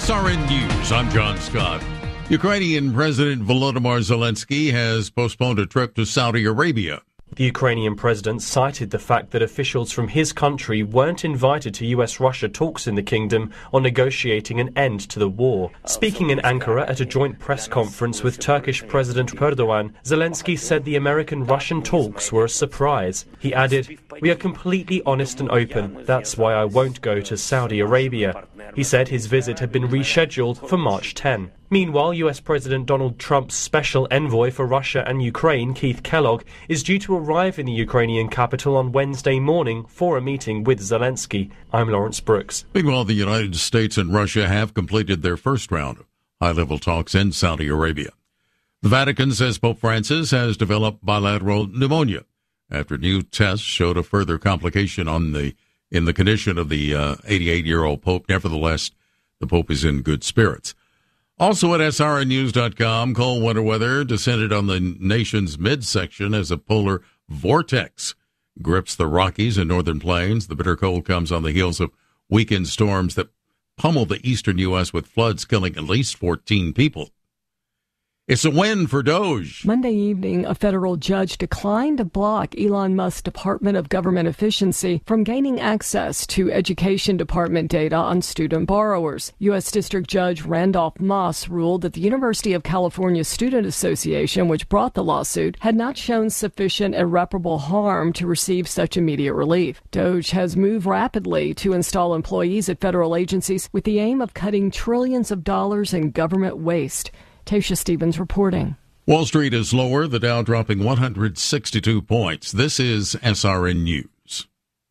SRN News, I'm John Scott. Ukrainian President Volodymyr Zelensky has postponed a trip to Saudi Arabia. The Ukrainian president cited the fact that officials from his country weren't invited to US-Russia talks in the kingdom on negotiating an end to the war. Speaking in Ankara at a joint press conference with Turkish President Erdogan, Zelensky said the American-Russian talks were a surprise. He added, "We are completely honest and open. That's why I won't go to Saudi Arabia." He said his visit had been rescheduled for March 10. Meanwhile, US President Donald Trump's special envoy for Russia and Ukraine, Keith Kellogg, is due to arrive in the Ukrainian capital on Wednesday morning for a meeting with Zelensky. I'm Lawrence Brooks. Meanwhile, the United States and Russia have completed their first round of high-level talks in Saudi Arabia. The Vatican says Pope Francis has developed bilateral pneumonia after new tests showed a further complication in the condition of the 88-year-old Pope. Nevertheless, the Pope is in good spirits. Also at srnnews.com, cold winter weather descended on the nation's midsection as a polar vortex grips the Rockies and northern plains. The bitter cold comes on the heels of weekend storms that pummeled the eastern U.S. with floods killing at least 14 people. It's a win for Doge. Monday evening, a federal judge declined to block Elon Musk's Department of Government Efficiency from gaining access to Education Department data on student borrowers. U.S. District Judge Randolph Moss ruled that the University of California Student Association, which brought the lawsuit, had not shown sufficient irreparable harm to receive such immediate relief. Doge has moved rapidly to install employees at federal agencies with the aim of cutting trillions of dollars in government waste. Tasha Stevens reporting. Wall Street is lower, the Dow dropping 162 points. This is SRN News.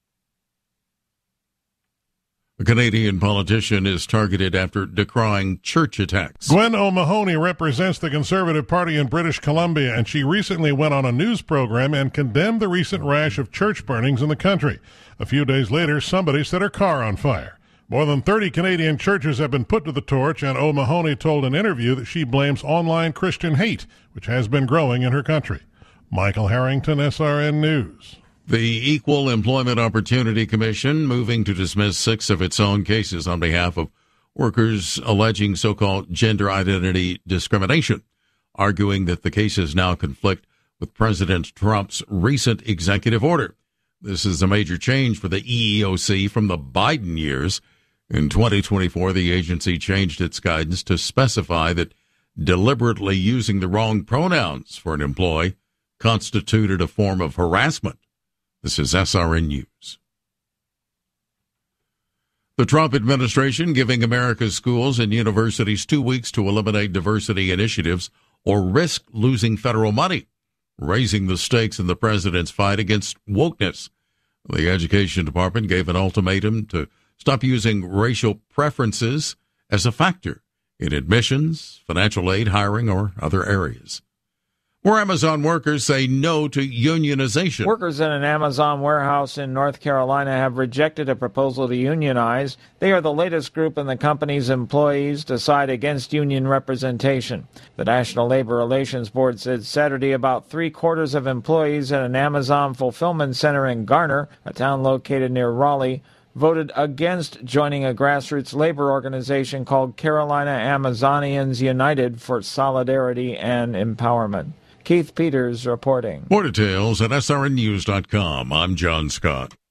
A Canadian politician is targeted after decrying church attacks. Gwen O'Mahony represents the Conservative Party in British Columbia, and she recently went on a news program and condemned the recent rash of church burnings in the country. A few days later, somebody set her car on fire. More than 30 Canadian churches have been put to the torch, and O'Mahony told an interview that she blames online Christian hate, which has been growing in her country. Michael Harrington, SRN News. The Equal Employment Opportunity Commission moving to dismiss 6 of its own cases on behalf of workers alleging so-called gender identity discrimination, arguing that the cases now conflict with President Trump's recent executive order. This is a major change for the EEOC from the Biden years. In 2024, the agency changed its guidance to specify that deliberately using the wrong pronouns for an employee constituted a form of harassment. This is SRN News. The Trump administration giving America's schools and universities 2 weeks to eliminate diversity initiatives or risk losing federal money, raising the stakes in the president's fight against wokeness. The Education Department gave an ultimatum to stop using racial preferences as a factor in admissions, financial aid, hiring, or other areas. More Amazon workers say no to unionization. Workers in an Amazon warehouse in North Carolina have rejected a proposal to unionize. They are the latest group in the company's employees to side against union representation. The National Labor Relations Board said Saturday about 3/4 of employees at an Amazon fulfillment center in Garner, a town located near Raleigh, voted against joining a grassroots labor organization called Carolina Amazonians United for Solidarity and Empowerment. Keith Peters reporting. More details at srnnews.com. I'm John Scott.